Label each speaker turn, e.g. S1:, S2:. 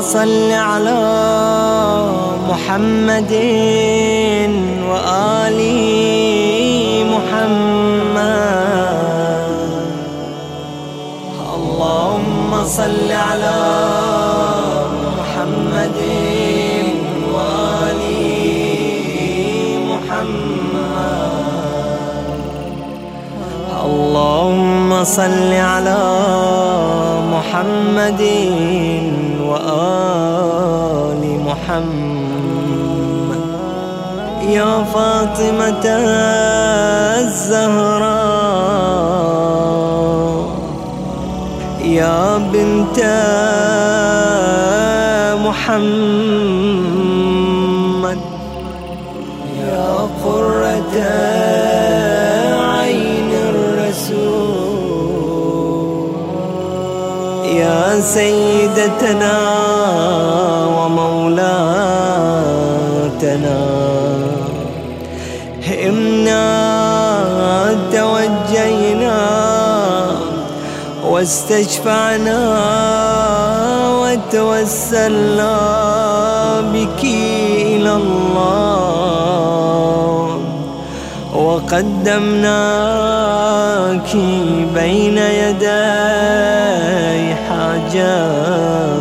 S1: صل على محمد وآل محمد. اللهم صل على محمد وآل محمد. اللهم صل على محمد وآل محمد. يا فاطمة الزهراء يا بنت محمد، يا قرة عين الرسول، يا سيدتنا ومولاتنا، إنا توجينا واستشفعنا وتوسلنا بك إلى الله، وقدمناك بين يدي حاجاتنا.